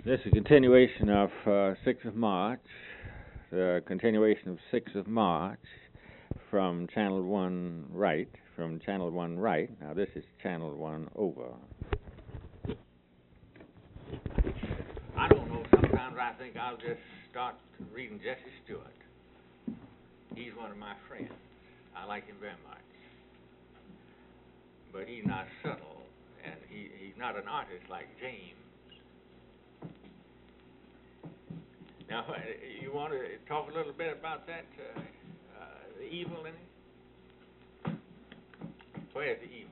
This is a continuation of 6th of March, the continuation of 6th of March from Channel 1 right, from Channel 1 right. Now this is Channel 1 over. I don't know, sometimes I think I'll just start reading Jesse Stewart. He's one of my friends. I like him very much. But he's not subtle, and he's not an artist like James. Now, you want to talk a little bit about that, the evil in it? Where's the evil?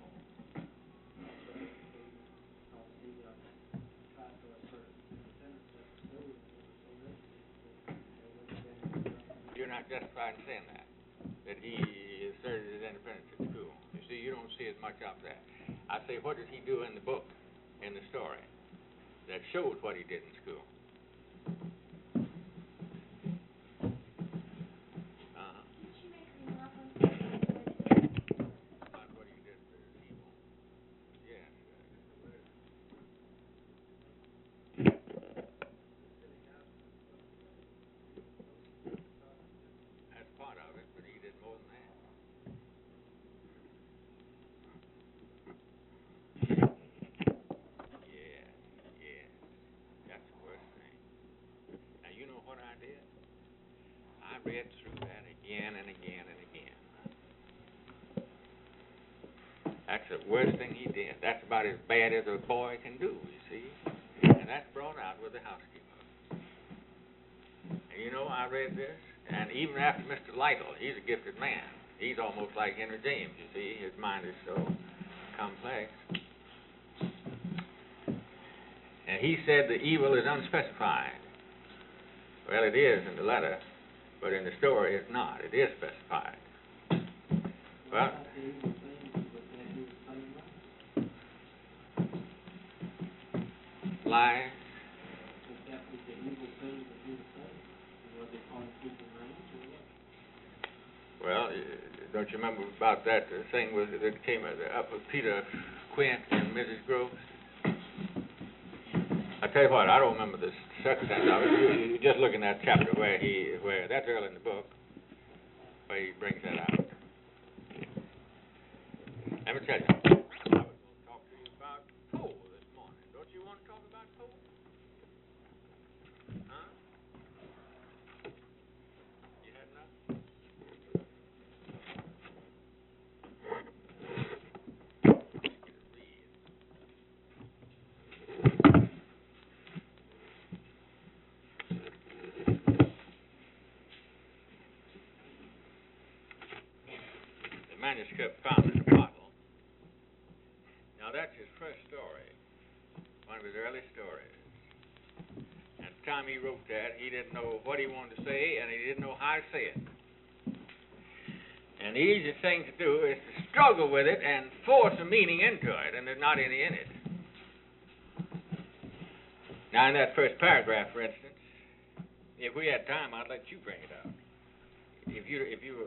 You're not justified in saying that he asserted his independence at school. You see, you don't see as much of that. I say, what did he do in the book, in the story, that showed what he did in school? Read through that again and again and again. That's the worst thing he did. That's about as bad as a boy can do, you see. And that's brought out with the housekeeper. And you know, I read this, and even after Mr. Lytle, he's a gifted man. He's almost like Henry James, you see. His mind is so complex. And he said the evil is unspecified. Well, it is in the letter. But in the story, it's not. It is specified. Well, lie. Well, don't you remember about that thing that came up with Peter Quint and Mrs. Groves? I tell you what, I don't remember the circumstance of it. You just look in that chapter where that's early in the book, where he brings that out. Let me tell you, I was going to talk to you about Poe this morning. Don't you want to talk about Poe? Huh? You had enough? Manuscript found in the bottle. Now that's his first story, one of his early stories. At the time he wrote that, he didn't know what he wanted to say, and he didn't know how to say it. And the easiest thing to do is to struggle with it and force a meaning into it, and there's not any in it. Now in that first paragraph, for instance, if we had time, I'd let you bring it out. If you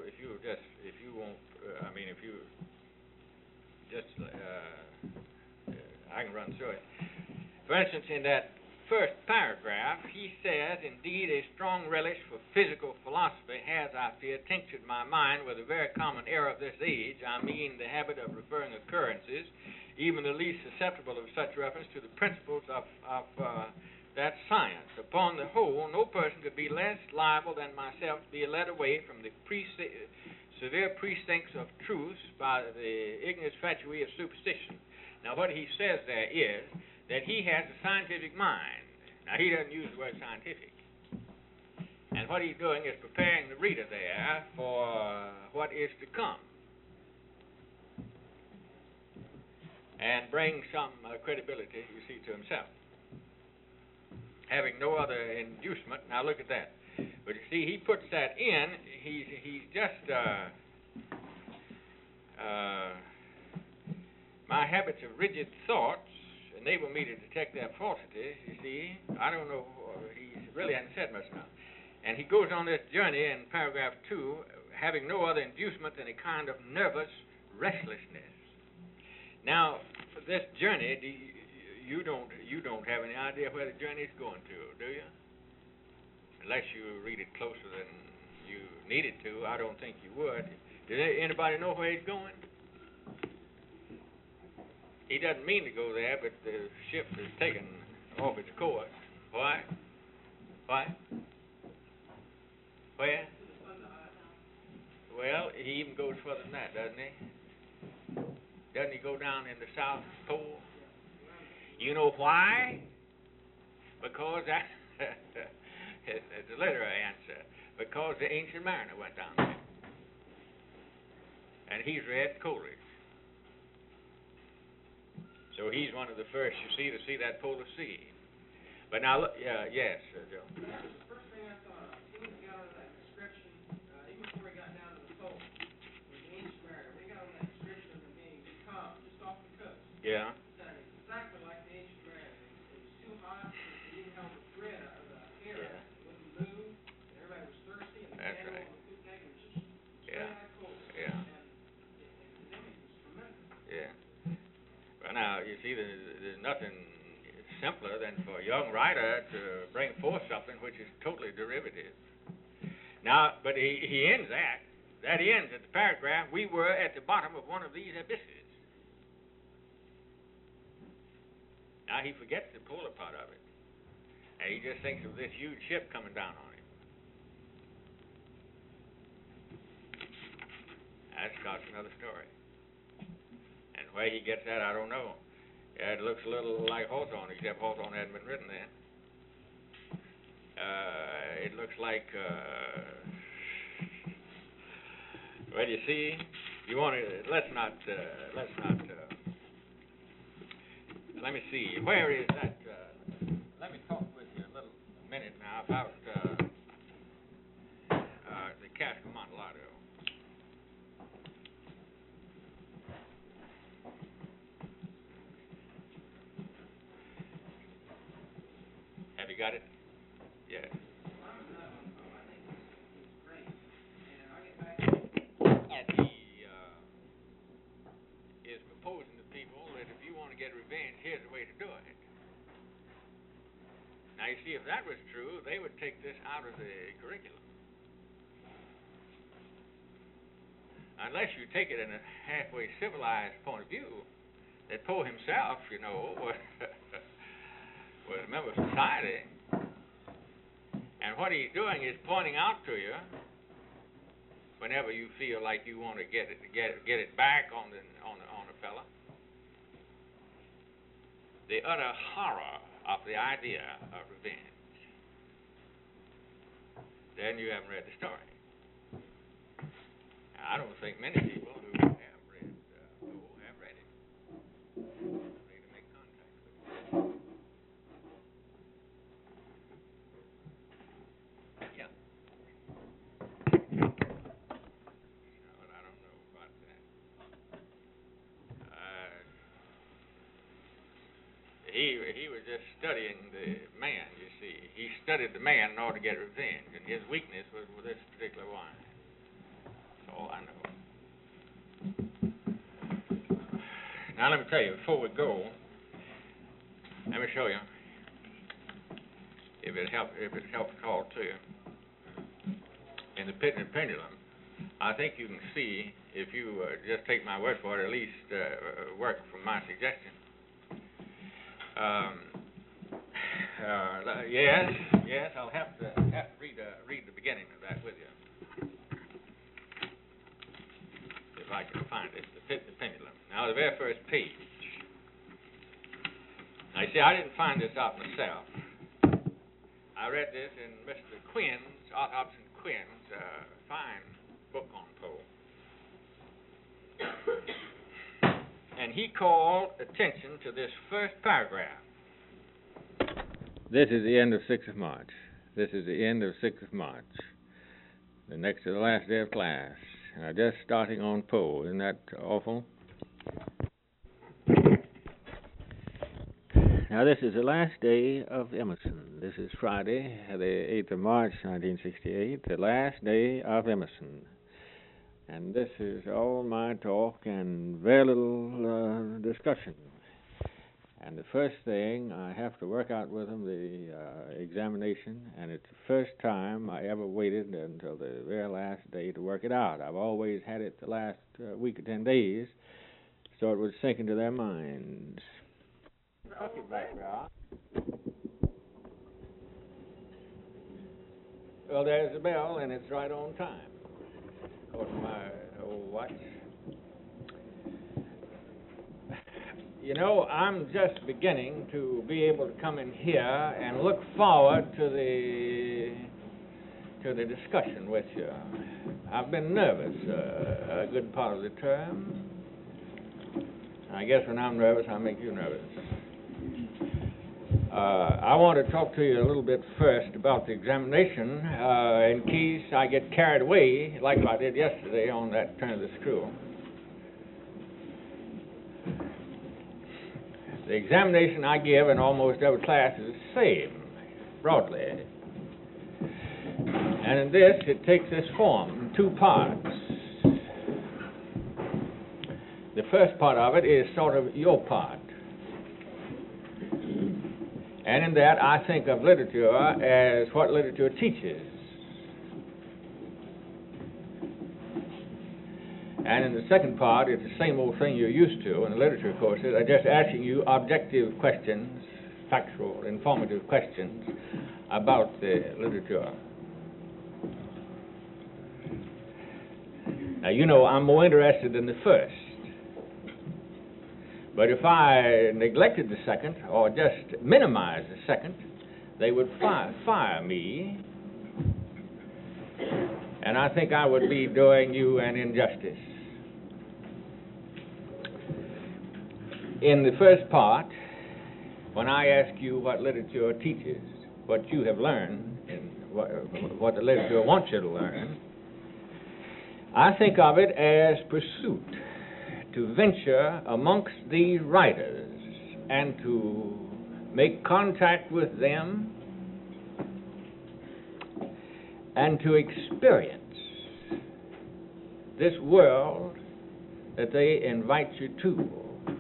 I can run through it. For instance, in that first paragraph, he says, indeed, a strong relish for physical philosophy has, I fear, tinctured my mind with a very common error of this age. I mean, the habit of referring occurrences, even the least susceptible of such reference, to the principles of that science. Upon the whole, no person could be less liable than myself to be led away from the severe precincts of truth by the ignis fatui of superstition. Now, what he says there is that he has a scientific mind. Now, he doesn't use the word scientific. And what he's doing is preparing the reader there for what is to come and bring some credibility, you see, to himself. Having no other inducement. Now look at that. But you see, he puts that in. He's just my habits of rigid thoughts enable me to detect their falsity. You see, I don't know. He really hasn't said much now. And he goes on this journey in paragraph 2, having no other inducement than a kind of nervous restlessness. Now, this journey, you don't have any idea where the journey is going to, do you? Unless you read it closer than you needed to, I don't think you would. Does anybody know where he's going? He doesn't mean to go there, but the ship is taken off its course. Why? Why? Where? Well, he even goes further than that, doesn't he? Doesn't he go down in the South Pole? You know why? Because that it's a literary answer. Because the ancient mariner went down there. And he's read Coleridge. So he's one of the first, you see, to see that polar sea. But now, look, yes, Joe. That was the first thing I thought of. As soon as he got on that description, even before he got down to the pole, was the ancient mariner. When he got on that description of him being becalmed just off the coast, Yeah. it sounded exactly like the ancient mariner. It was too hot, and he held the thread of the air. Yeah. It wouldn't move, and everybody was thirsty, and the That's candle right. on the poop deck was just straight Yeah. out cold. Yeah. And his image was tremendous. Yeah. Well, now, you see, there's nothing simpler than for a young writer to bring forth something which is totally derivative. Now, but he ends that. That ends at the paragraph, we were at the bottom of one of these abysses. Now, he forgets the polar part of it. And he just thinks of this huge ship coming down on him. That starts another story. And where he gets that, I don't know. Yeah, it looks a little like Hawthorne, except Hawthorne hadn't been written then. It looks like, well, you see, you want to, let's not, let me see, where is that, let me talk with you a minute now about, the Cask of Amontillado. Have you got it? Yes. And he is proposing to people that if you want to get revenge, here's the way to do it. Now, you see, if that was true, they would take this out of the curriculum. Unless you take it in a halfway civilized point of view, that Poe himself, you know, was a member of society. And what he's doing is pointing out to you, whenever you feel like you want to get it back on the fella, the utter horror of the idea of revenge. Then you haven't read the story. Now, I don't think many people who have read Poe have read it. Ready to make contact with it. Yeah. But I don't know about that. He was just studying the man, you see. He studied the man in order to get revenge, and his weakness was with this particular wine. That's all I know. Now let me tell you, before we go, let me show you, if it helps call to you. In the Pit and the Pendulum, I think you can see, if you just take my word for it, at least work from my suggestion. Yes, I'll have to read the beginning of that with you, if I can find it. The Pit and the Pendulum. Now, the very first page. Now, you see, I didn't find this out myself. I read this in Mr. Quinn's, Arthur Hobson Quinn's, fine book on Poe. And he called attention to this first paragraph. This is the end of 6th of March. This is the end of 6th of March. The next to the last day of class. And just starting on Poe. Isn't that awful? Now, this is the last day of Emerson. This is Friday, the 8th of March, 1968, the last day of Emerson. And this is all my talk and very little discussion. And the first thing, I have to work out with them the examination, and it's the first time I ever waited until the very last day to work it out. I've always had it the last week or 10 days, so it would sink into their minds. Okay, back there. Well, there's the bell, and it's right on time. According to my old watch. You know, I'm just beginning to be able to come in here and look forward to the discussion with you. I've been nervous a good part of the term. I guess when I'm nervous, I make you nervous. I want to talk to you a little bit first about the examination in case I get carried away like I did yesterday on that turn of the screw. The examination I give in almost every class is the same, broadly. And in this, it takes this form, 2 parts. The first part of it is sort of your part. And in that, I think of literature as what literature teaches. And in the second part, it's the same old thing you're used to in the literature courses. I'm just asking you objective questions, factual, informative questions about the literature. Now, you know, I'm more interested in the first. But if I neglected the second, or just minimized the second, they would fire me. And I think I would be doing you an injustice. In the first part, when I ask you what literature teaches, what you have learned, and what the literature wants you to learn, I think of it as pursuit, to venture amongst these writers and to make contact with them and to experience this world that they invite you to.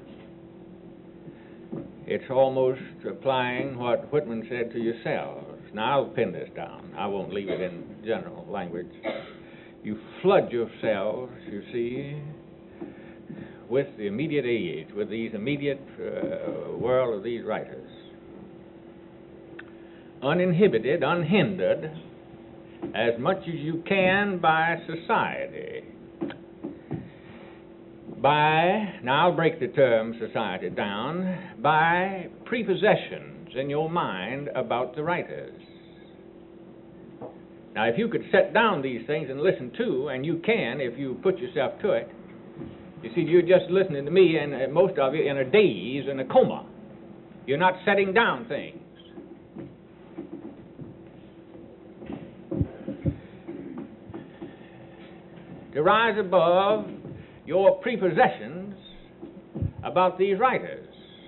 It's almost applying what Whitman said to yourselves. Now, I'll pin this down. I won't leave it in general language. You flood yourselves, you see, with the immediate age, with these immediate world of these writers. Uninhibited, unhindered, as much as you can by society. Now I'll break the term society down, by prepossessions in your mind about the writers. Now, if you could set down these things and listen to, and you can if you put yourself to it, you see, you're just listening to me, and most of you in a daze, in a coma. You're not setting down things. To rise above your prepossessions about these writers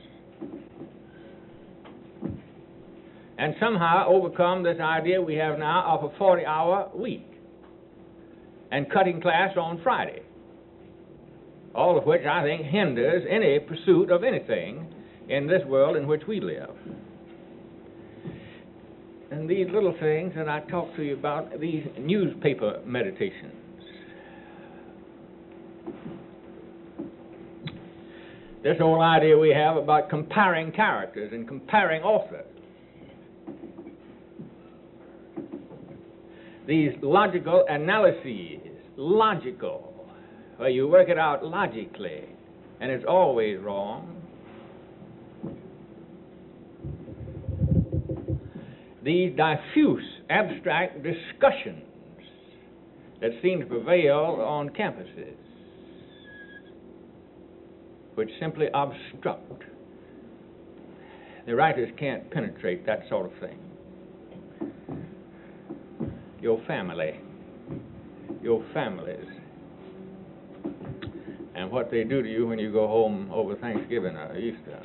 and somehow overcome this idea we have now of a 40-hour week and cutting class on Friday, all of which I think hinders any pursuit of anything in this world in which we live. And these little things that I talk to you about, these newspaper meditations, this whole idea we have about comparing characters and comparing authors. These logical analyses, where you work it out logically, and it's always wrong. These diffuse, abstract discussions that seem to prevail on campuses, which simply obstruct. The writers can't penetrate that sort of thing. Your family, your families, and what they do to you when you go home over Thanksgiving or Easter.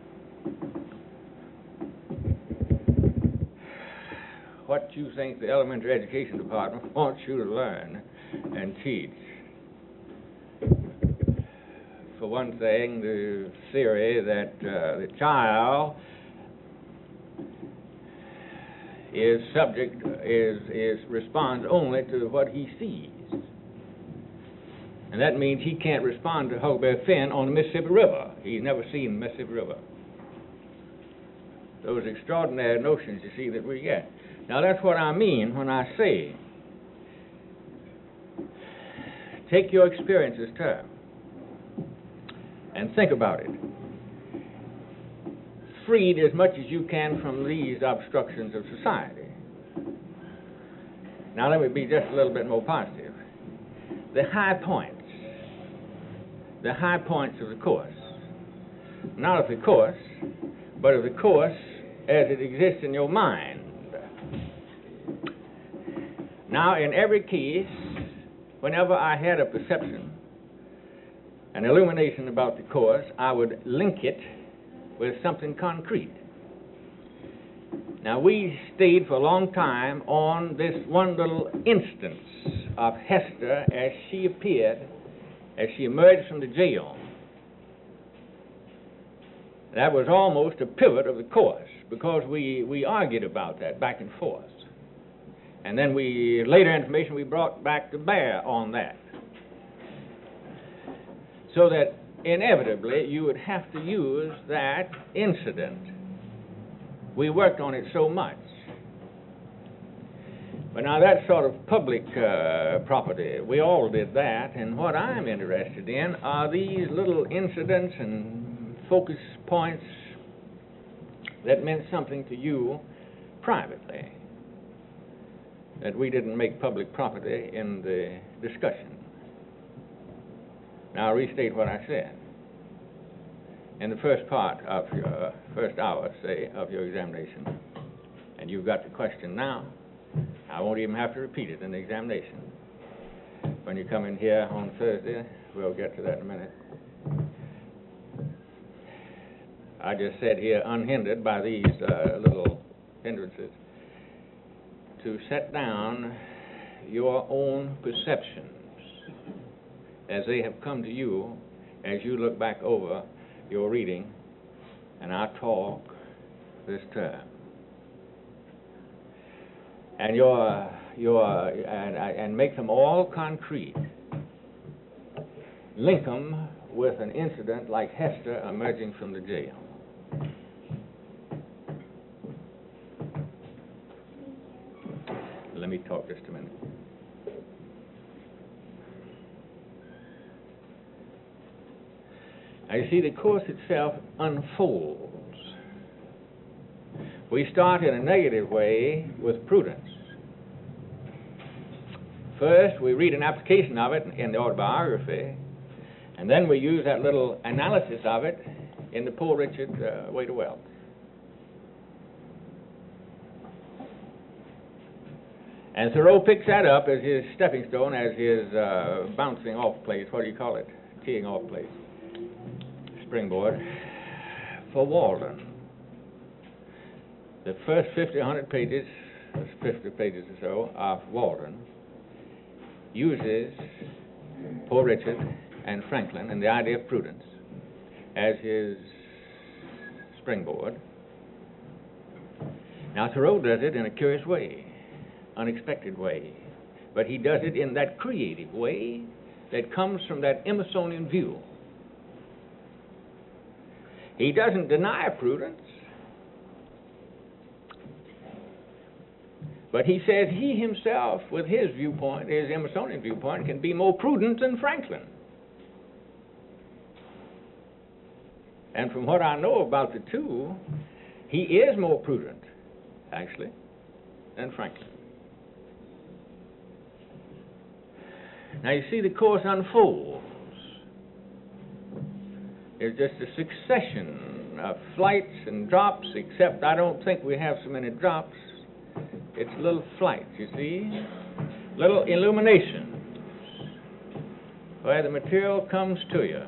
What you think the elementary education department wants you to learn and teach. for one thing, the theory that the child responds only to what he sees. And that means he can't respond to Huckleberry Finn on the Mississippi River. He's never seen the Mississippi River. Those extraordinary notions, you see, that we get. Now, that's what I mean when I say, take your experience as term and think about it. Freed as much as you can from these obstructions of society. Now, let me be just a little bit more positive. The high points of the course, not of the course, but of the course as it exists in your mind. Now, in every case, whenever I had a perception, an illumination about the course, I would link it with something concrete. Now, we stayed for a long time on this one little instance of Hester as she appeared, as she emerged from the jail. That was almost a pivot of the course, because we argued about that back and forth. And then later information we brought back to bear on that. So that inevitably you would have to use that incident. We worked on it so much. But now that's sort of public property. We all did that, and what I'm interested in are these little incidents and focus points that meant something to you privately, that we didn't make public property in the discussion. Now I'll restate what I said. In the first part of your first hour, say, of your examination, and you've got the question now, I won't even have to repeat it in the examination. When you come in here on Thursday, we'll get to that in a minute. I just said here, unhindered by these little hindrances, to set down your own perceptions as they have come to you as you look back over your reading and our talk this term. And and make them all concrete. Link them with an incident like Hester emerging from the jail. Let me talk just a minute. Now, you see, the course itself unfolds. We start in a negative way with prudence. First, we read an application of it in the autobiography, and then we use that little analysis of it in the Poor Richard Way to Wealth. And Thoreau picks that up as his stepping stone, as his bouncing off place. What do you call it? Teeing off place. Springboard for Walden. The first 50, 100 pages, 50 pages or so, of Walden uses Poor Richard and Franklin and the idea of prudence as his springboard. Now, Thoreau does it in a curious way, unexpected way, but he does it in that creative way that comes from that Emersonian view. He doesn't deny prudence, but he says he himself, with his viewpoint, his Emersonian viewpoint, can be more prudent than Franklin. And from what I know about the two, he is more prudent, actually, than Franklin. Now you see, the course unfolds. It's just a succession of flights and drops, except I don't think we have so many drops. It's little flights, you see, little illuminations, where the material comes to you.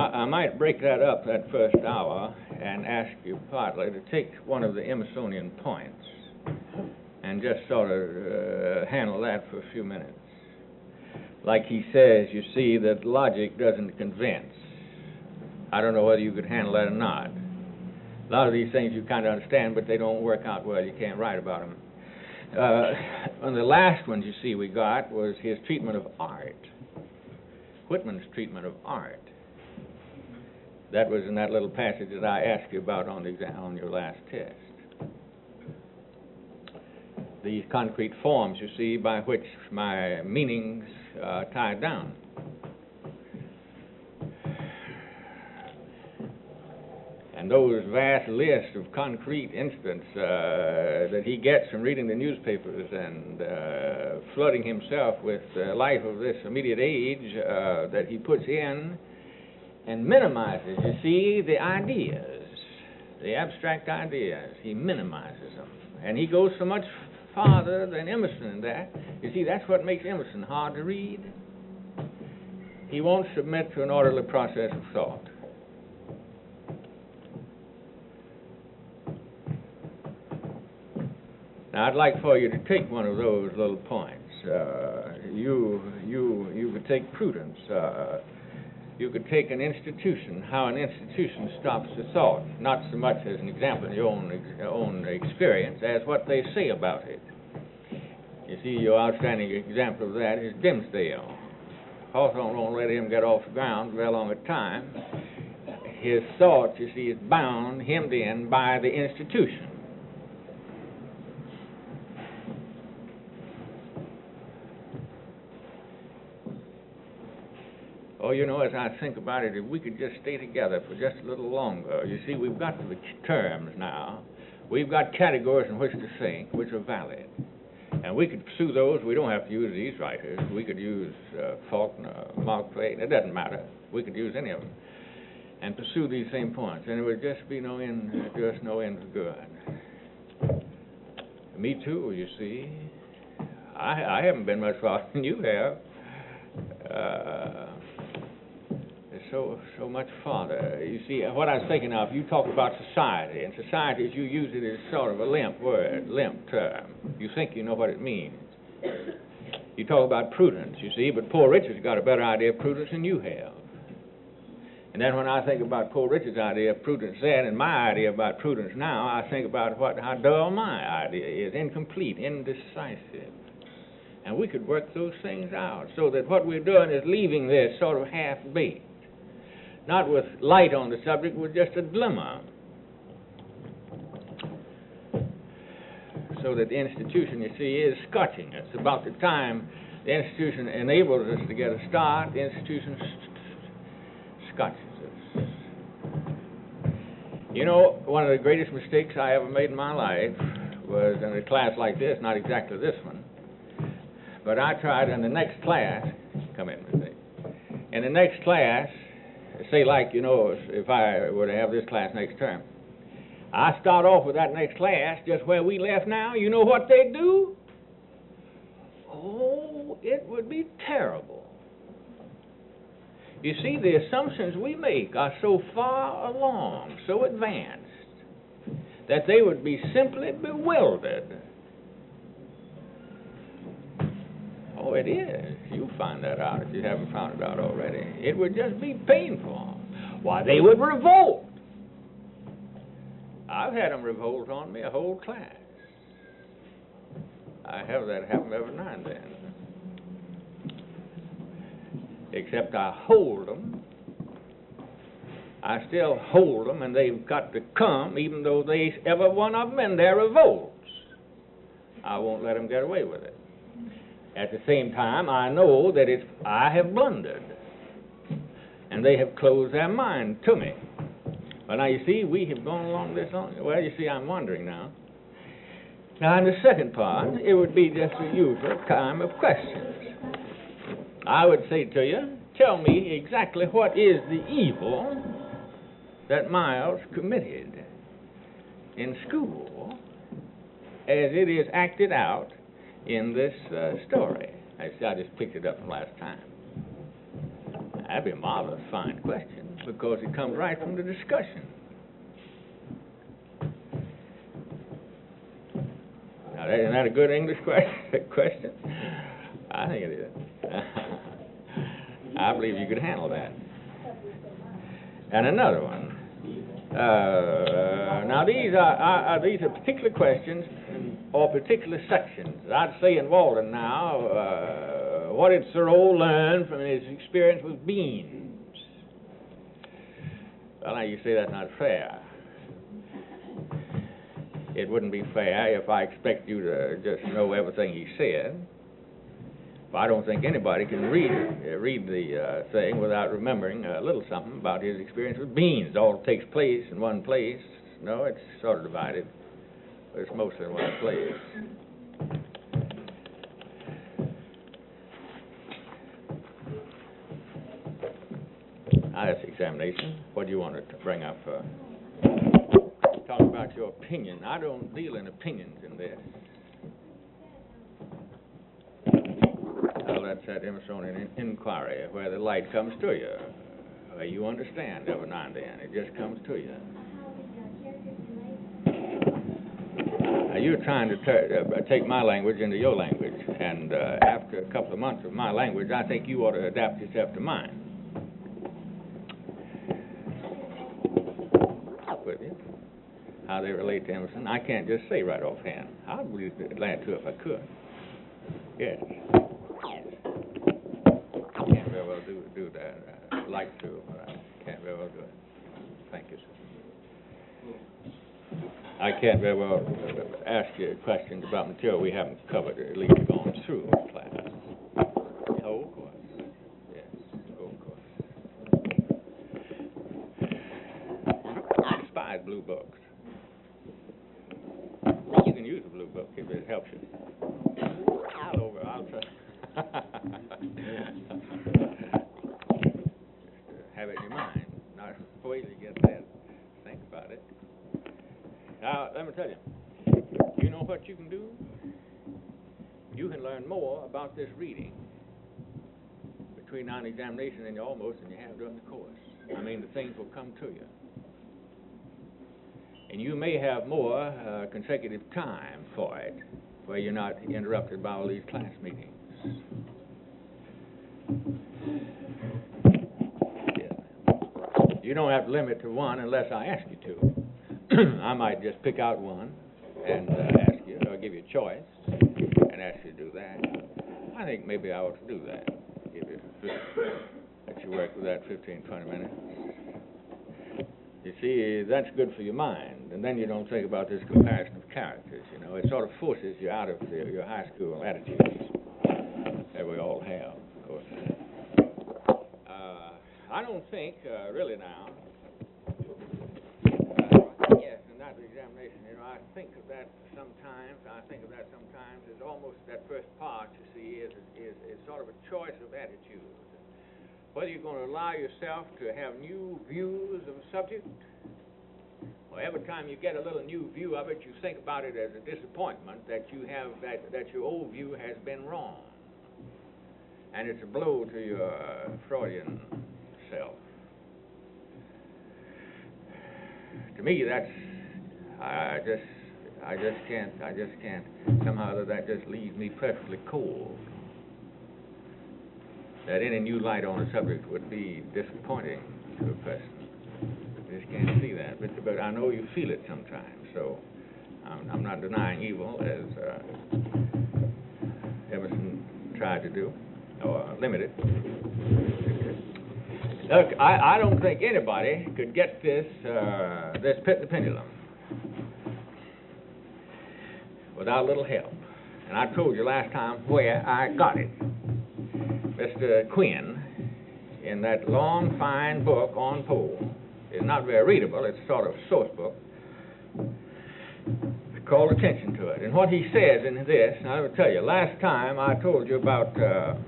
Now, I might break that up, that first hour, and ask you partly to take one of the Emersonian points and just sort of handle that for a few minutes. Like he says, you see, that logic doesn't convince. I don't know whether you could handle that or not. A lot of these things you kind of understand, but they don't work out well. You can't write about them. One of the last ones, you see, we got was his treatment of art. Whitman's treatment of art. That was in that little passage that I asked you about on your last test. These concrete forms, you see, by which my meanings tied down. And those vast lists of concrete incidents that he gets from reading the newspapers and flooding himself with the life of this immediate age that he puts in and minimizes, you see, the ideas, the abstract ideas. He minimizes them. And he goes so much farther than Emerson in that. You see, that's what makes Emerson hard to read. He won't submit to an orderly process of thought. Now, I'd like for you to take one of those little points. You could take prudence. You could take an institution, how an institution stops the thought, not so much as an example in your own experience as what they say about it. You see, your outstanding example of that is Dimsdale. Hawthorne won't let him get off the ground very long a time. His thought, you see, is bound, hemmed in by the institution. Oh, you know, as I think about it, if we could just stay together for just a little longer. You see, we've got the terms now. We've got categories in which to think, which are valid. And we could pursue those. We don't have to use these writers. We could use Faulkner, Mark Twain. It doesn't matter. We could use any of them and pursue these same points. And it would just be no end, just no end of good. Me too, you see. I haven't been much farther than you have. So much farther. You see, what I was thinking of, you talk about society, and society, you use it as sort of a limp word, limp term. You think you know what it means. You talk about prudence, you see, but Poor Richard's got a better idea of prudence than you have. And then when I think about Poor Richard's idea of prudence then and my idea about prudence now, I think about how dull my idea is, incomplete, indecisive. And we could work those things out so that what we're doing is leaving this sort of half-baked. Not with light on the subject, with just a glimmer. So that the institution, you see, is scotching us. About the time the institution enables us to get a start, the institution scotches us. You know, one of the greatest mistakes I ever made in my life was in a class like this, not exactly this one, but I tried in the next class, come in with me, in the next class, say like, you know, if I were to have this class next term, I start off with that next class just where we left now. You know what they do? Oh, it would be terrible. You see, the assumptions we make are so far along, so advanced, that they would be simply bewildered. Oh, it is. You'll find that out if you haven't found it out already. It would just be painful. Why, they would revolt. I've had them revolt on me, a whole class. I have that happen every now and then. Except I hold them. I still hold them, and they've got to come, even though they, every one of them in their revolts. I won't let them get away with it. At the same time, I know that I have blundered, and they have closed their mind to me. Well, now, you see, we have gone along this long. Well, you see, I'm wondering now. Now, in the second part, it would be just the usual time of questions. I would say to you, tell me exactly what is the evil that Miles committed in school as it is acted out in this story. I just picked it up from last time. That'd be a marvelous, fine question. because it comes right from the discussion. Now, isn't that a good English question? I think it is. I believe you could handle that. And another one. Now, these are particular questions or particular sections. I'd say in Walden now, what did Thoreau learn from his experience with beans? Well, now you say that's not fair. It wouldn't be fair if I expect you to just know everything he said. But I don't think anybody can read the thing without remembering a little something about his experience with beans. It all takes place in one place. No, it's sort of divided, but it's mostly in one place. Now, that's examination. What do you want to bring up? Talk about your opinion. I don't deal in opinions in this. Well, that's that Emersonian inquiry, where the light comes to you, where you understand every now and then. It just comes to you. Now, you're trying to take my language into your language, and after a couple of months of my language, I think you ought to adapt yourself to mine. With you. How they relate to Emerson, I can't just say right offhand. I would be glad to if I could. Yes. I can't very well do that. I'd like to, but I can't very well do it. Thank you, sir. I can't very well ask you questions about material we haven't covered, or at least gone through in class. Oh, of course. Yes. Oh, of course. I despise blue books. You can use a blue book if it helps you. I'll try. Have it in your mind, not wait till you get there. Think about it. Now, let me tell you. You know what you can do? You can learn more about this reading between now and examination than you have during the course. I mean, the things will come to you. And you may have more consecutive time for it, where you're not interrupted by all these class meetings. Yes, ma'am. You don't have to limit to one unless I ask you to. I might just pick out one and ask you, or give you a choice, and ask you to do that. I think maybe I ought to do that. Let you work with that 15, 20 minutes. You see, that's good for your mind, and then you don't think about this comparison of characters, you know. It sort of forces you out of your high school attitudes that we all have, of course. I don't think, really now, yes, and that's the examination, you know, I think of that sometimes as almost that first part, you see, is sort of a choice of attitude. Whether you're going to allow yourself to have new views of a subject, or every time you get a little new view of it, you think about it as a disappointment that you have that your old view has been wrong, and it's a blow to your Freudian self. To me, that's I just can't. Somehow that just leaves me perfectly cold. That any new light on a subject would be disappointing to a person. I just can't see that. But I know you feel it sometimes, so I'm not denying evil, as Emerson tried to do, or limit it. Look, I don't think anybody could get this Pit the Pendulum without a little help. And I told you last time where I got it. Mr. Quinn, in that long, fine book on Poe, is not very readable. It's sort of a source book. I called attention to it. And what he says in this, now I will tell you, last time I told you about the,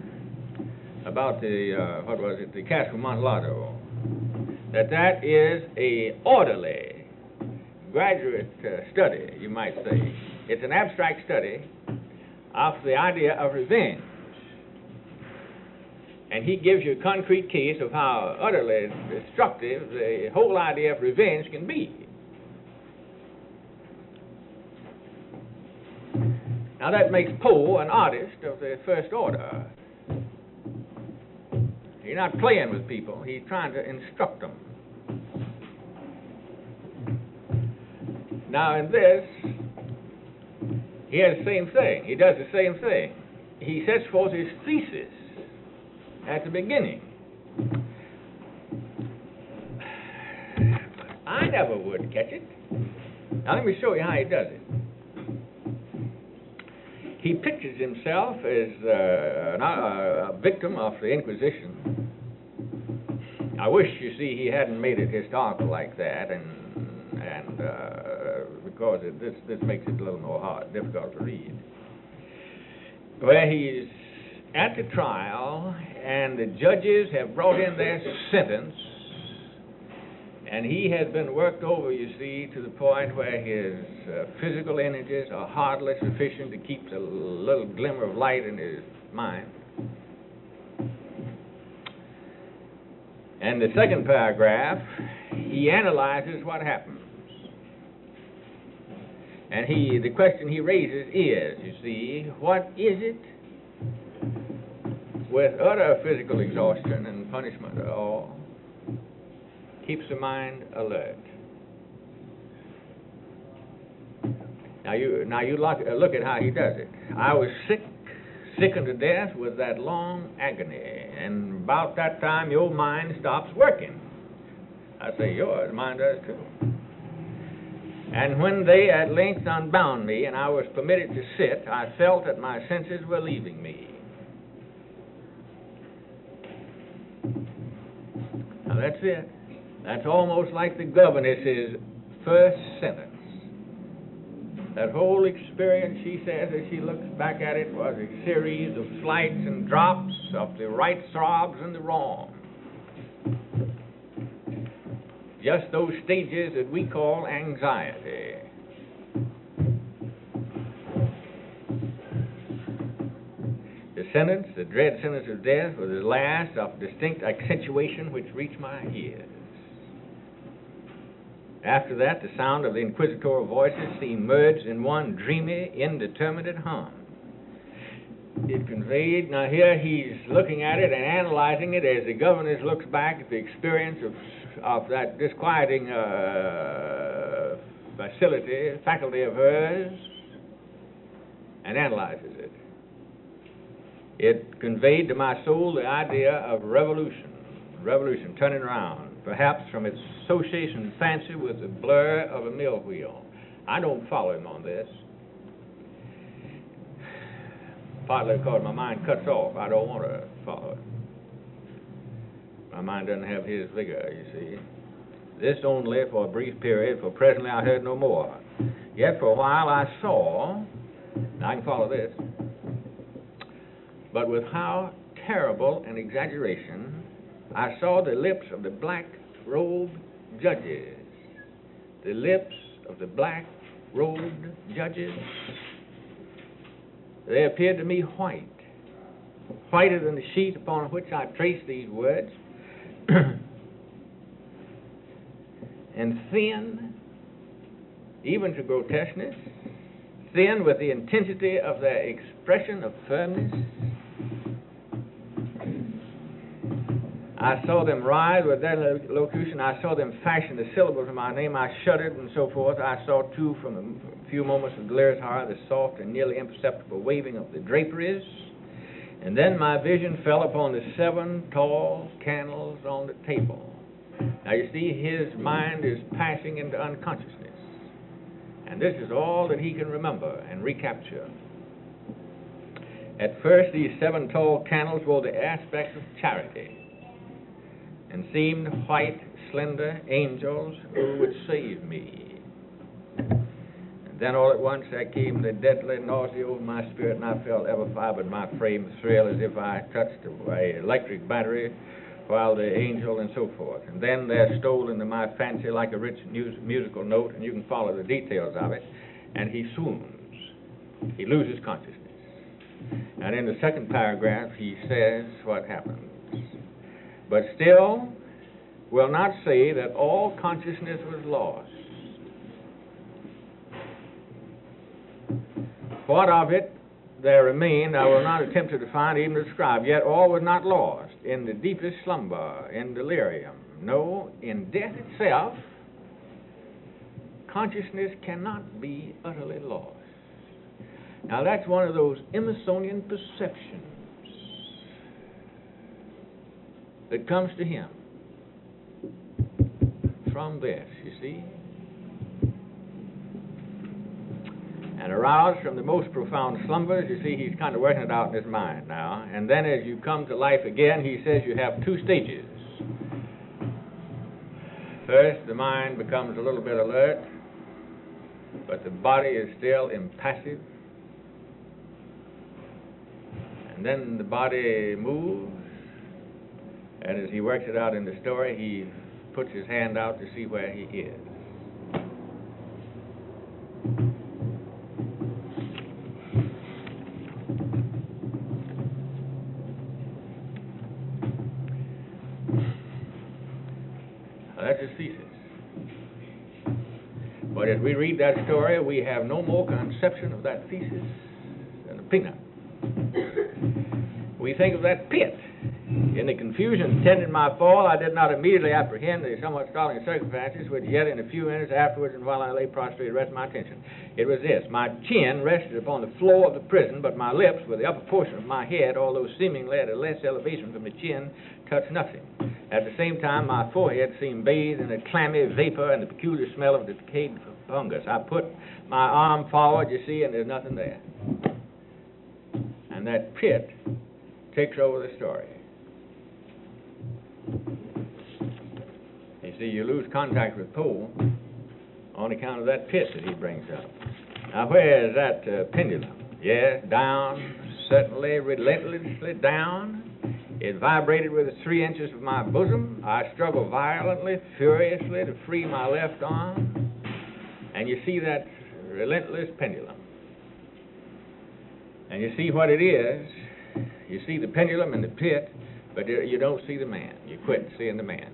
the Cask of Amontillado, that is a orderly graduate study, you might say. It's an abstract study of the idea of revenge. And he gives you a concrete case of how utterly destructive the whole idea of revenge can be. Now that makes Poe an artist of the first order. He's not playing with people, he's trying to instruct them. Now in this, he has the same thing. He does the same thing. He sets forth his thesis at the beginning. I never would catch it. Now let me show you how he does it. He pictures himself as a victim of the Inquisition. I wish, you see, he hadn't made it historical like that, and because this makes it a little more difficult to read. Where he's at the trial, and the judges have brought in their sentence, and he has been worked over, you see, to the point where his physical energies are hardly sufficient to keep the little glimmer of light in his mind. And the second paragraph, he analyzes what happens. And the question he raises is, you see, what is it with utter physical exhaustion and punishment at all keeps the mind alert? Now you look at how he does it. I was sickened to death with that long agony, and about that time your mind stops working. I say yours, mine does too. And when they at length unbound me and I was permitted to sit, I felt that my senses were leaving me. Now that's it. That's almost like the governess's first sentence. That whole experience, she says, as she looks back at it, was a series of flights and drops of the right throbs and the wrong. Just those stages that we call anxiety. The sentence, the dread sentence of death, was the last of distinct accentuation which reached my ears. After that, the sound of the inquisitorial voices seemed merged in one dreamy, indeterminate hum. It conveyed, now here he's looking at it and analyzing it as the governess looks back at the experience of that disquieting faculty of hers, and analyzes it. It conveyed to my soul the idea of revolution turning around, perhaps from its association fancy with the blur of a mill wheel. I don't follow him on this. Partly because my mind cuts off. I don't want to follow it. My mind doesn't have his vigor, you see. This only for a brief period, for presently I heard no more. Yet for a while I saw, now I can follow this, but with how terrible an exaggeration, I saw the lips of the black-robed judges. The lips of the black-robed judges. They appeared to me white, whiter than the sheet upon which I traced these words, and thin, even to grotesqueness, thin with the intensity of their expression of firmness. I saw them rise with their locution. I saw them fashion the syllables of my name. I shuddered and so forth. I saw, too, from a few moments of delirious horror, the soft and nearly imperceptible waving of the draperies. And then my vision fell upon the 7 tall candles on the table. Now, you see, his mind is passing into unconsciousness. And this is all that he can remember and recapture. At first, these 7 tall candles wore the aspect of charity, and seemed white, slender angels who would save me. And then all at once there came the deadly nausea over my spirit, and I felt every fiber in my frame thrill as if I touched an electric battery, while the angel and so forth. And then there stole into my fancy like a rich musical note, and you can follow the details of it, and he swoons. He loses consciousness. And in the second paragraph he says what happened. but still will not say that all consciousness was lost. What of it there remained, I will not attempt to define, even to describe. Yet all was not lost in the deepest slumber, in delirium. No, in death itself, consciousness cannot be utterly lost. Now that's one of those Emersonian perceptions that comes to him from this, you see. And aroused from the most profound slumbers, you see, he's kind of working it out in his mind now. And then as you come to life again, he says you have two stages. First, the mind becomes a little bit alert, but the body is still impassive. And then the body moves, and as he works it out in the story, he puts his hand out to see where he is. That's his thesis. But as we read that story, we have no more conception of that thesis than a peanut. We think of that pit. In the confusion attending my fall, I did not immediately apprehend the somewhat startling circumstances, which yet in a few minutes afterwards, and while I lay prostrate, rested my attention. It was this: my chin rested upon the floor of the prison, but my lips, with the upper portion of my head, although seemingly at a less elevation from the chin, touched nothing. At the same time, my forehead seemed bathed in a clammy vapor and the peculiar smell of the decayed fungus. I put my arm forward, you see, and there's nothing there. And that pit takes over the story. You see, you lose contact with Poe on account of that pit that he brings up. Now, where is that pendulum? Yes, down, certainly, relentlessly down. It vibrated within 3 inches of my bosom. I struggled violently, furiously to free my left arm. And you see that relentless pendulum. And you see what it is. You see the pendulum in the pit, but you don't see the man. You quit seeing the man.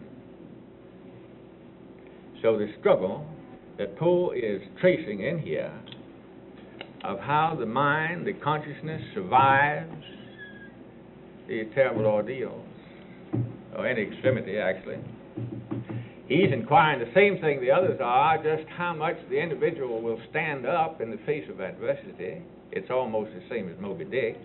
So the struggle that Poe is tracing in here of how the mind, the consciousness survives these terrible ordeals, or any extremity actually. He's inquiring the same thing the others are, just how much the individual will stand up in the face of adversity. It's almost the same as Moby Dick.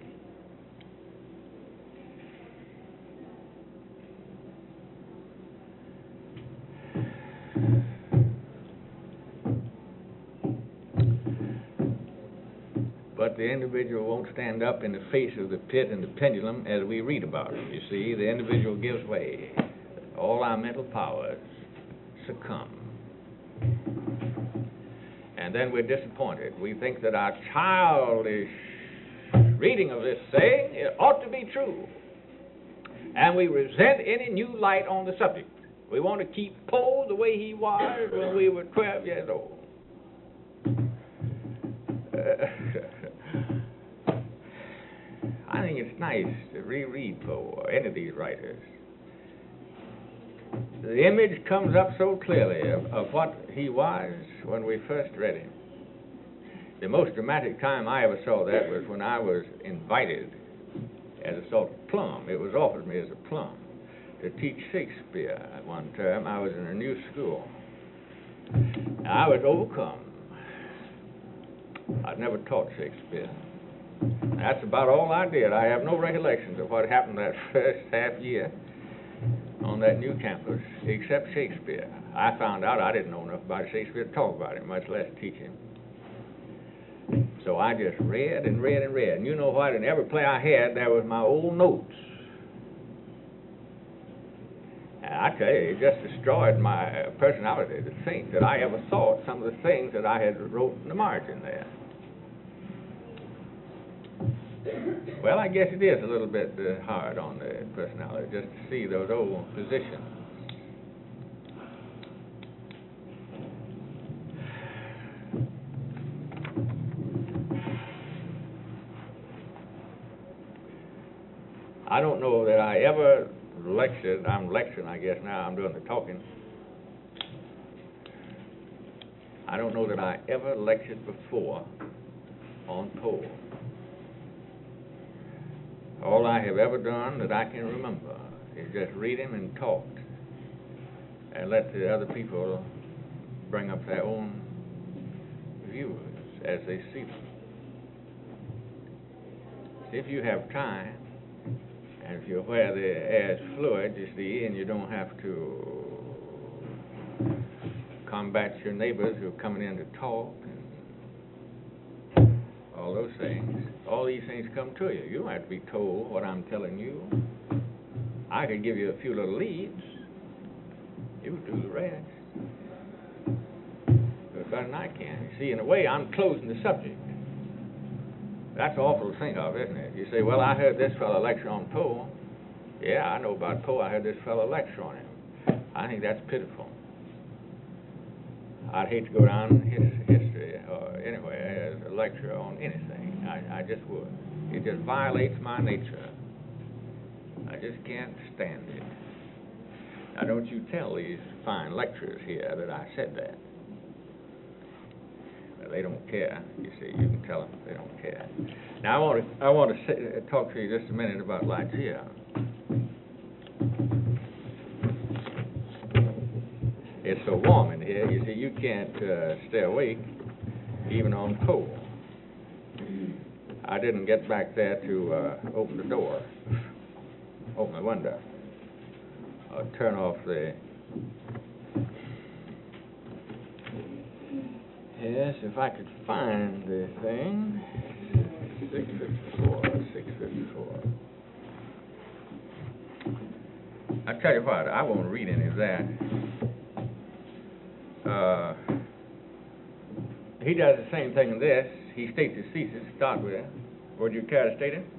But the individual won't stand up in the face of the pit and the pendulum as we read about it. You see, the individual gives way. All our mental powers succumb. And then we're disappointed. We think that our childish reading of this thing, it ought to be true. And we resent any new light on the subject. We want to keep Poe the way he was when we were 12 years old. I think it's nice to reread Poe or any of these writers. The image comes up so clearly of what he was when we first read him. The most dramatic time I ever saw that was when I was invited as a sort of plum. It was offered me as a plum to teach Shakespeare at one term. I was in a new school. I was overcome. I'd never taught Shakespeare. That's about all I did. I have no recollections of what happened that first half year on that new campus, except Shakespeare. I found out I didn't know enough about Shakespeare to talk about him, much less teach him. So I just read and read and read. And you know what? In every play I had, there was my old notes. And I tell you, it just destroyed my personality to think that I ever thought some of the things that I had wrote in the margin there. Well, I guess it is a little bit hard on the personality just to see those old positions. I don't know that I ever lectured. I'm lecturing, I guess now. I'm doing the talking. I don't know that I ever lectured before on Poe. All I have ever done that I can remember is just read him and talk, and let the other people bring up their own views as they see them. If you have time, and if you're where the air is fluid, you see, and you don't have to combat your neighbors who are coming in to talk and all those things, all these things come to you. You don't have to be told what I'm telling you. I could give you a few little leads. You do the rest. But better than I can. You see, in a way, I'm closing the subject. That's awful to think of, isn't it? You say, well, I heard this fellow lecture on Poe. Yeah, I know about Poe. I heard this fellow lecture on him. I think that's pitiful. I'd hate to go down in history or anywhere as a lecturer on anything. I just would. It just violates my nature. I just can't stand it. Now, don't you tell these fine lecturers here that I said that. Well, they don't care. You see, you can tell them they don't care. Now, I want to talk to you just a minute about Ligeia. It's so warm in here. You see, you can't stay awake even on Poe. I didn't get back there to open the door, open the window, or turn off the... Yes, if I could find the thing. 654, 654. I tell you what, I won't read any of that. He does the same thing in this. He states his thesis to start with. Would you care to state it?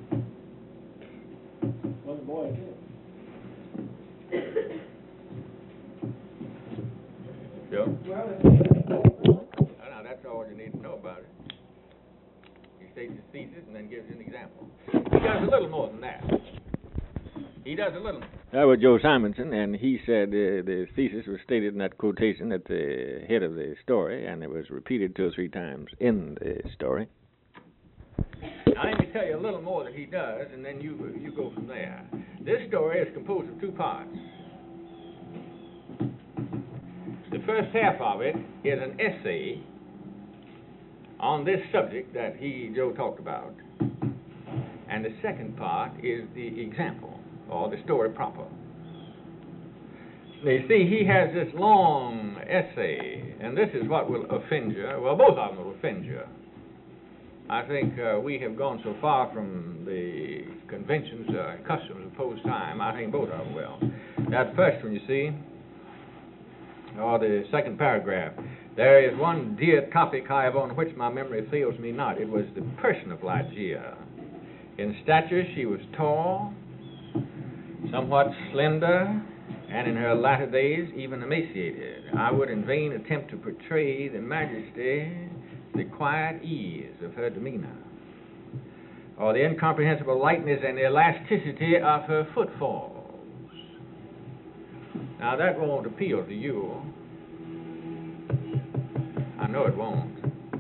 Well, the boy did. Joe? Well, Now, that's all you need to know about it. He states his thesis and then gives you an example. He does a little more than that. He does a little. That was Joe Simonson, and he said the thesis was stated in that quotation at the head of the story, and it was repeated 2 or 3 times in the story. Now, let me tell you a little more that he does, and then you go from there. This story is composed of 2 parts. The first half of it is an essay on this subject that Joe talked about, and the second part is the example, or the story proper. You see, he has this long essay, and this is what will offend you. Well, both of them will offend you. I think we have gone so far from the conventions, customs of Poe's time, I think both of them will. That first one, you see, or the second paragraph, there is one dear topic, however, on which my memory fails me not. It was the person of Ligeia. In stature, she was tall, somewhat slender, and in her latter days, even emaciated. I would in vain attempt to portray the majesty, the quiet ease of her demeanor, or the incomprehensible lightness and elasticity of her footfalls. Now, that won't appeal to you. I know it won't.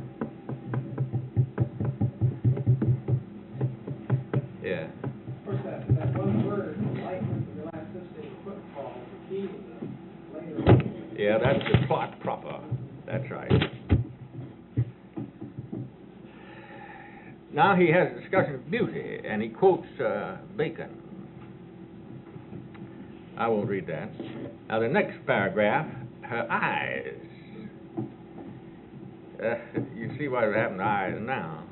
Yeah. of course, that one word, lightness and elasticity of footfall, the key to the later. Yeah, that's the plot proper. That's right. Now he has a discussion of beauty, and he quotes Bacon. I won't read that. Now, the next paragraph, her eyes. You see what happened to eyes now.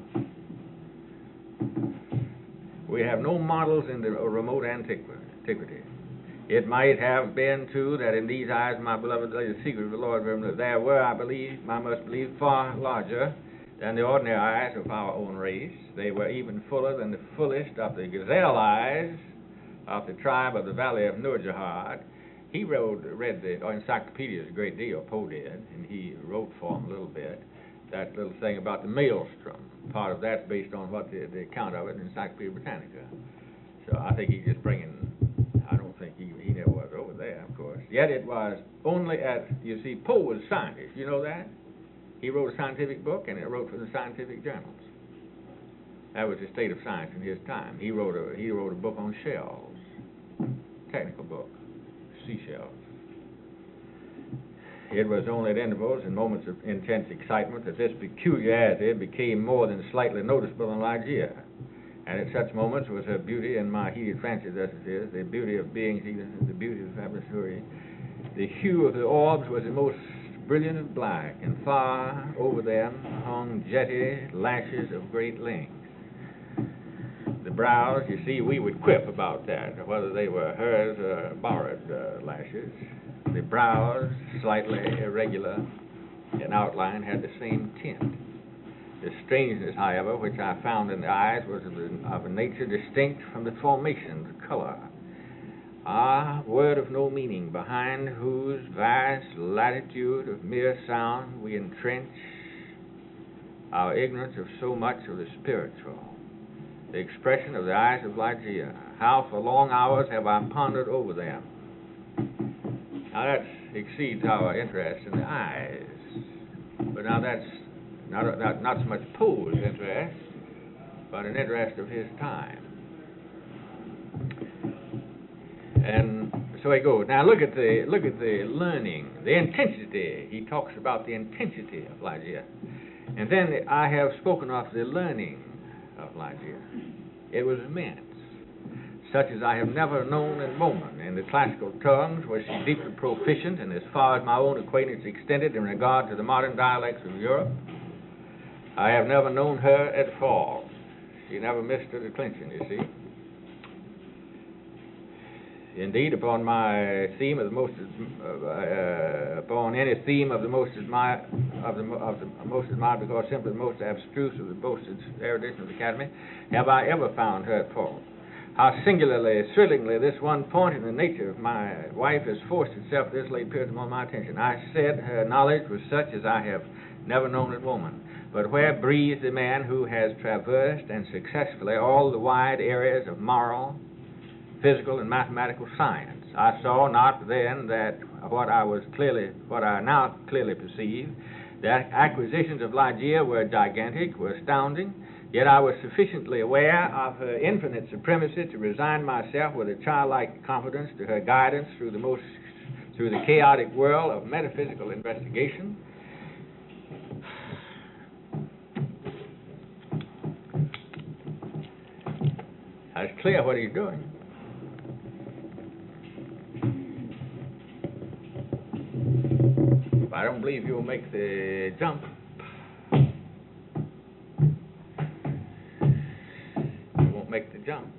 We have no models in the remote antiquity. It might have been, too, that in these eyes, my beloved lady, the secret of the Lord, there were, I must believe, far larger than the ordinary eyes of our own race. They were even fuller than the fullest of the gazelle eyes of the tribe of the Valley of Nourjahad. He read the encyclopedias a great deal, Poe did, and he wrote for him a little bit. That little thing about the maelstrom, part of that's based on what the account of it in Encyclopedia Britannica. So I think he's just bringing, I don't think he's there, of course. Yet it was only you see, Poe was a scientist, you know that? He wrote a scientific book, and it wrote for the scientific journals. That was the state of science in his time. He wrote a book on shells, technical book, seashells. It was only at intervals and moments of intense excitement that this peculiarity became more than slightly noticeable in Ligeia. And at such moments was her beauty, and my heated fancy thus it is, the beauty of beings, even the beauty of Fabricuri. The hue of the orbs was the most brilliant of black, and far over them hung jetty lashes of great length. The brows, you see, we would quip about that, whether they were hers or borrowed lashes. The brows, slightly irregular in outline, had the same tint. The strangeness, however, which I found in the eyes was of a nature distinct from the formation, the color. Ah, word of no meaning, behind whose vast latitude of mere sound we entrench our ignorance of so much of the spiritual. The expression of the eyes of Ligeia. How for long hours have I pondered over them. Now that exceeds our interest in the eyes. But now that's not so much Poe's interest, but an interest of his time. And so he goes. Now look at the learning, the intensity. He talks about the intensity of Ligeia. And then I have spoken of the learning of Ligeia. It was immense, such as I have never known in Roman. In the classical tongues was she deeply proficient, and as far as my own acquaintance extended in regard to the modern dialects of Europe, I have never known her at fault. She never missed a declension, you see. Indeed, upon my theme of the most, upon any theme of the most admired, because simply the most abstruse of the boasted erudition of the Academy, have I ever found her at fault. How singularly, thrillingly, this one point in the nature of my wife has forced itself at this late period upon my attention. I said her knowledge was such as I have never known in woman. But where breathes the man who has traversed and successfully all the wide areas of moral, physical, and mathematical science? I saw not then that what I now clearly perceive, that acquisitions of Ligeia were gigantic, were astounding, yet I was sufficiently aware of her infinite supremacy to resign myself with a childlike confidence to her guidance through the chaotic whirl of metaphysical investigation. It's clear what he's doing. I don't believe you'll make the jump. You won't make the jump.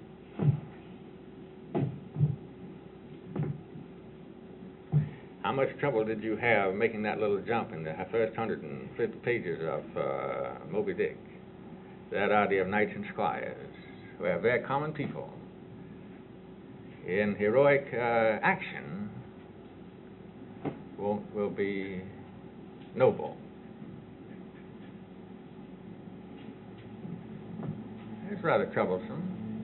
How much trouble did you have making that little jump in the first 150 pages of Moby Dick? That idea of knights and squires, who are very common people in heroic action, will be noble. It's rather troublesome.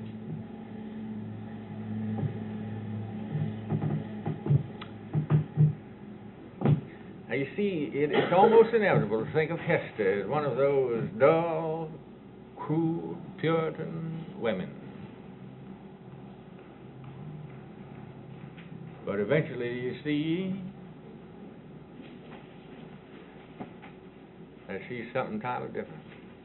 Now you see, it's almost inevitable to think of Hester as one of those dull, cruel, Puritan women. But eventually you see that she's something entirely different.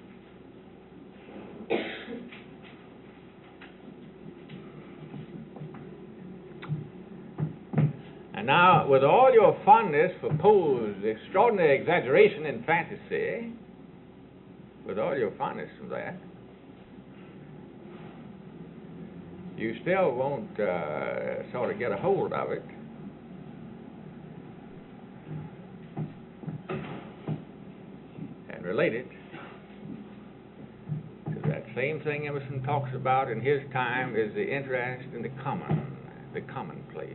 And now, with all your fondness for Poe's extraordinary exaggeration in fantasy, with all your fondness for that, you still won't sort of get a hold of it. And relate it to that same thing Emerson talks about in his time, is the interest in the commonplace.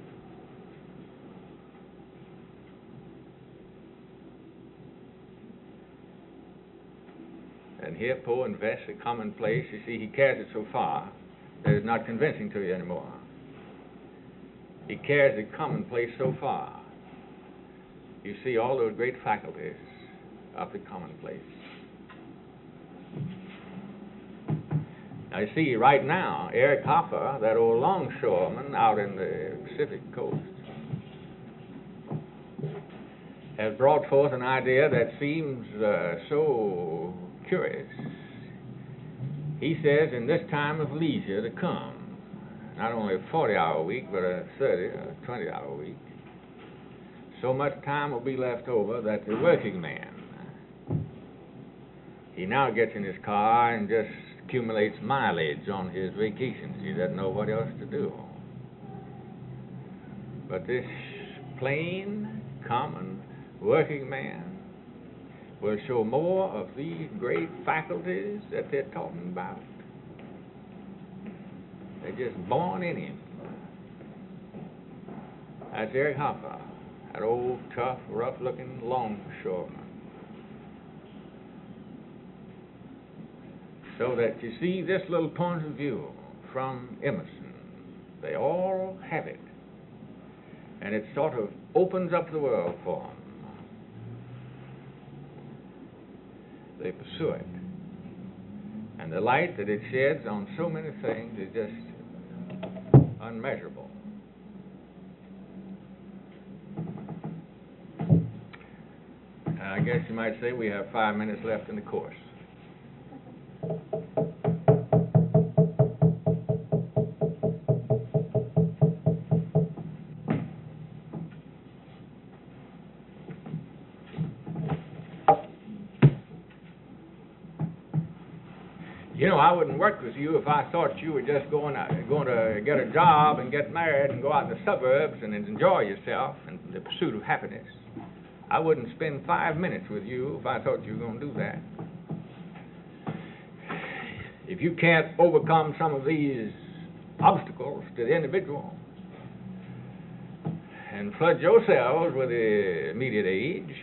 And here Poe invests the commonplace. You see, he carries it so far that it's not convincing to you anymore. He carries the commonplace so far. You see all those great faculties of the commonplace. Now, you see, right now, Eric Hoffer, that old longshoreman out in the Pacific coast, has brought forth an idea that seems so curious. He says in this time of leisure to come, not only a 40-hour week, but a 30 or 20-hour week, so much time will be left over that the working man, he now gets in his car and just accumulates mileage on his vacations. He doesn't know what else to do. But this plain, common working man will show more of these great faculties that they're talking about. They're just born in him. That's Eric Hoffer, that old, tough, rough-looking longshoreman. So that you see this little point of view from Emerson, they all have it. And it sort of opens up the world for them. They pursue it. And the light that it sheds on so many things is just unmeasurable. I guess you might say we have 5 minutes left in the course. You know, I wouldn't work with you if I thought you were just going to get a job and get married and go out in the suburbs and enjoy yourself in the pursuit of happiness. I wouldn't spend 5 minutes with you if I thought you were going to do that. If you can't overcome some of these obstacles to the individual and flood yourselves with the immediate age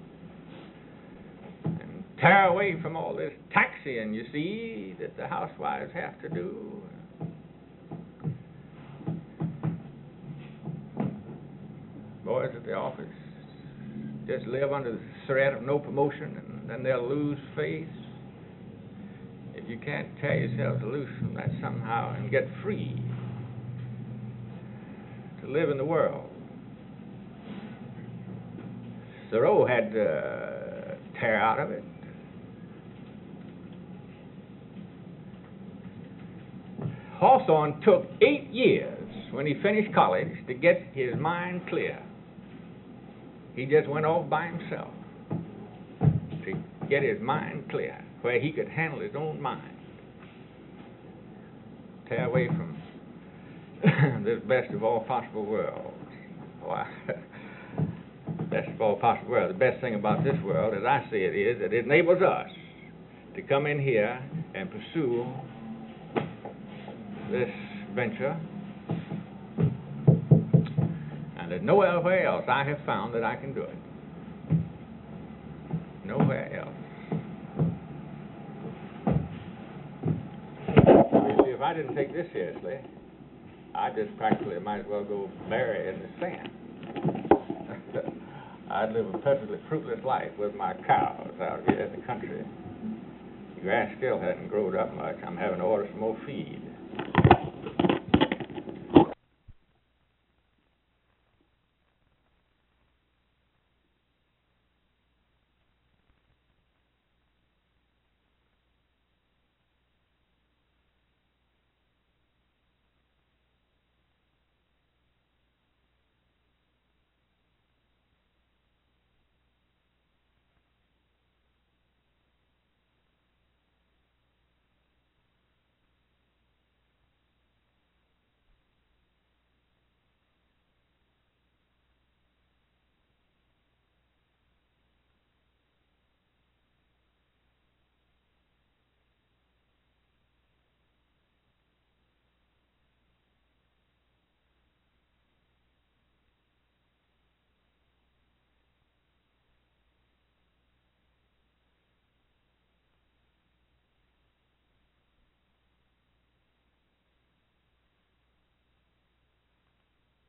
and tear away from all this taxiing, you see, that the housewives have to do, boys at the office just live under the threat of no promotion and then they'll lose face. If you can't tear yourselves loose from that somehow and get free to live in the world. Thoreau had to tear out of it. Hawthorne took 8 years when he finished college to get his mind clear. He just went off by himself to get his mind clear, where he could handle his own mind. Tear away from this best of all possible worlds. Why, best of all possible worlds. The best thing about this world, as I see it, is that it enables us to come in here and pursue this venture. And there's nowhere else I have found that I can do it. Nowhere else. If I didn't take this seriously, I just practically might as well go bury in the sand. I'd live a perfectly fruitless life with my cows out here in the country. The grass still hasn't grown up much. I'm having to order some more feed.